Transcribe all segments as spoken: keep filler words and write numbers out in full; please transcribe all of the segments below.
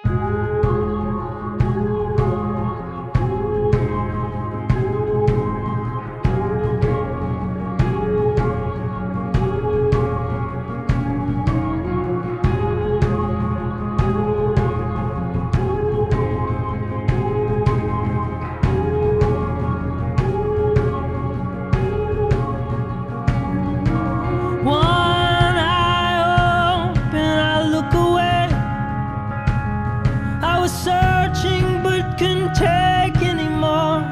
Searching but couldn't take anymore.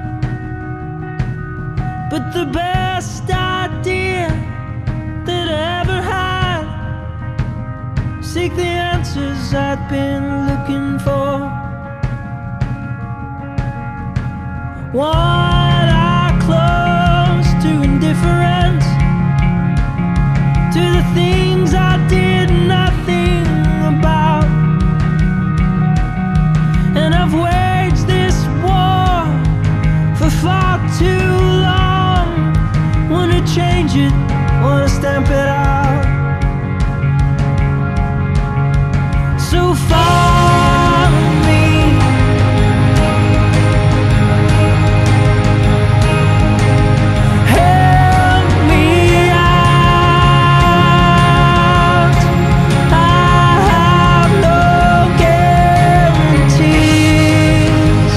But the best idea that I ever had, seek the answers I'd been looking for. One eye closed to indifference, to the things I did nothing about. And I've waged this war for far too long. Wanna change it, wanna stamp it out. So follow me. Help me out. I have no guarantees,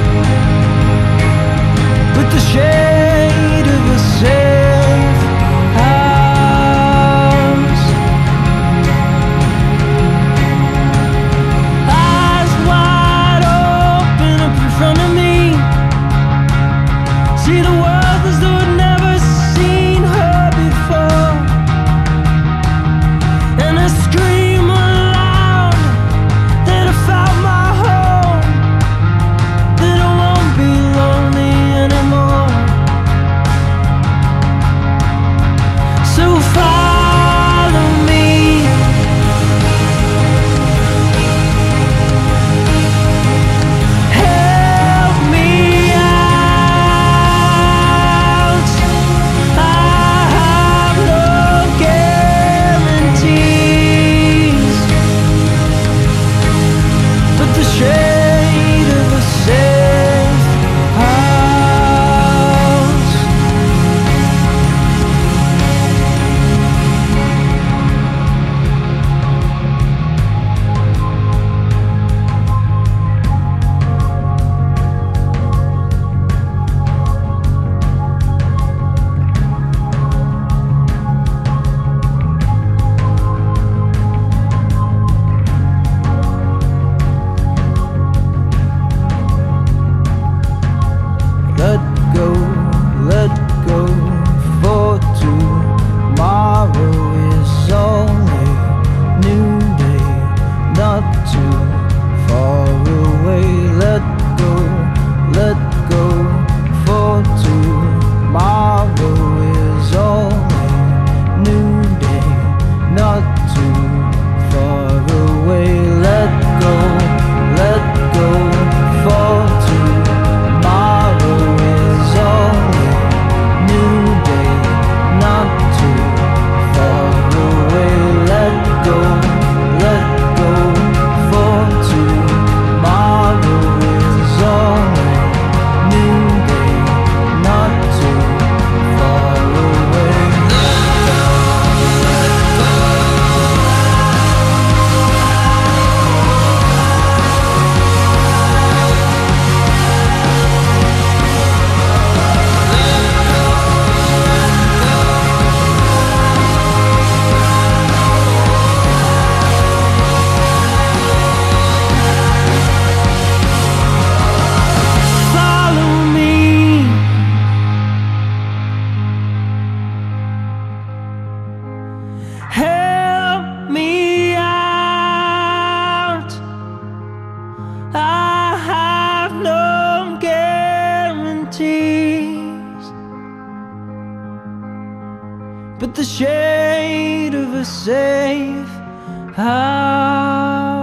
but the shade of a safe house. Eyes wide open up in front of me, see the world as though I'd never seen her before. And I scream aloud that I found my home, that I won't be lonely anymore. So follow me. Help me out. I have no guarantees, but the shade of a safe house. Let go, let go, for tomorrow is only new day, not too far away. Let go, let go, for tomorrow is only new day, not too far away. Let go, let go, for tomorrow is only new day, not too far away. Let go, let go, for tomorrow is only new day, not too far away. Follow me. Help me out. I have no guarantees, but the shade of a safe house.